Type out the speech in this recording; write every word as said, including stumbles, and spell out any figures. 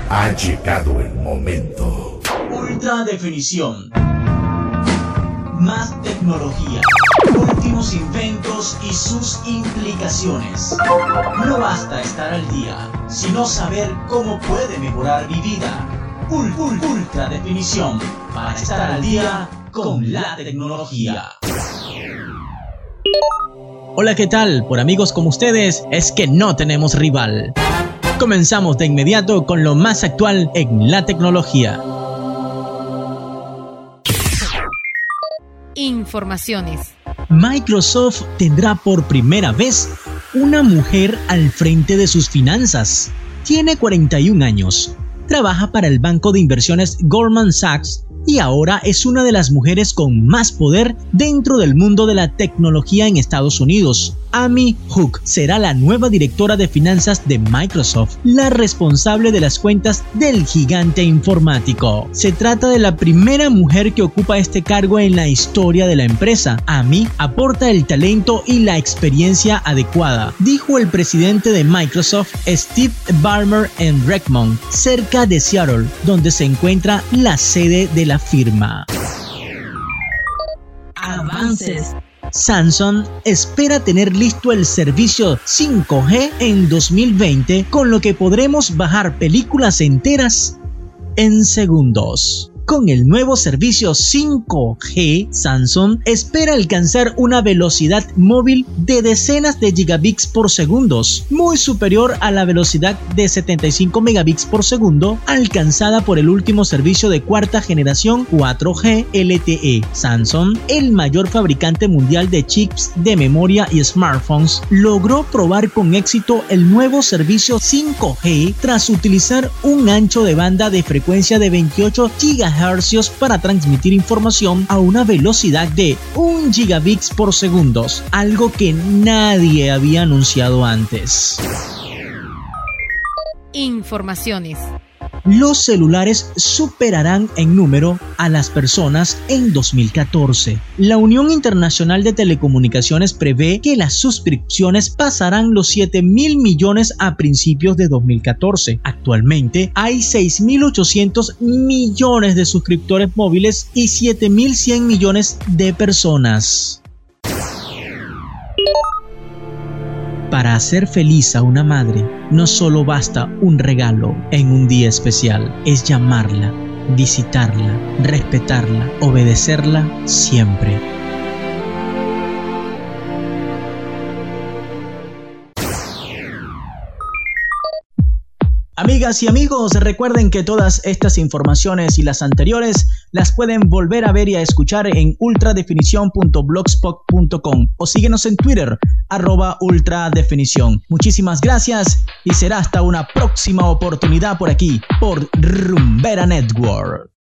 Ha llegado el momento. Ultra definición. Más tecnología. Últimos inventos y sus implicaciones. No basta estar al día, sino saber cómo puede mejorar mi vida. Ul- ul- ultra definición. Para estar al día con la tecnología. Hola, ¿qué tal? Por amigos como ustedes, es que no tenemos rival. Comenzamos de inmediato con lo más actual en la tecnología. Informaciones. Microsoft tendrá por primera vez una mujer al frente de sus finanzas. Tiene cuarenta y un años, trabaja para el banco de inversiones Goldman Sachs y ahora es una de las mujeres con más poder dentro del mundo de la tecnología en Estados Unidos. Amy Hood será la nueva directora de finanzas de Microsoft, la responsable de las cuentas del gigante informático. Se trata de la primera mujer que ocupa este cargo en la historia de la empresa. Amy aporta el talento y la experiencia adecuada, dijo el presidente de Microsoft, Steve Ballmer, en Redmond, cerca de Seattle, donde se encuentra la sede de la firma. Avances. Samsung espera tener listo el servicio cinco G en dos mil veinte, con lo que podremos bajar películas enteras en segundos. Con el nuevo servicio cinco G, Samsung espera alcanzar una velocidad móvil de decenas de gigabits por segundo, muy superior a la velocidad de setenta y cinco megabits por segundo alcanzada por el último servicio de cuarta generación cuatro G L T E. Samsung, el mayor fabricante mundial de chips de memoria y smartphones, logró probar con éxito el nuevo servicio cinco G tras utilizar un ancho de banda de frecuencia de veintiocho gigahercios para transmitir información a una velocidad de un gigabits por segundo, algo que nadie había anunciado antes. Informaciones. Los celulares superarán en número a las personas en dos mil catorce. La Unión Internacional de Telecomunicaciones prevé que las suscripciones pasarán los siete mil millones a principios de dos mil catorce. Actualmente hay seis mil ochocientos millones de suscriptores móviles y siete mil cien millones de personas. Para hacer feliz a una madre, no solo basta un regalo en un día especial, es llamarla, visitarla, respetarla, obedecerla siempre. Amigas y amigos, recuerden que todas estas informaciones y las anteriores las pueden volver a ver y a escuchar en ultradefinición punto blogspot punto com o síguenos en Twitter, arroba ultradefinición. Muchísimas gracias y será hasta una próxima oportunidad por aquí, por Rumbera Network.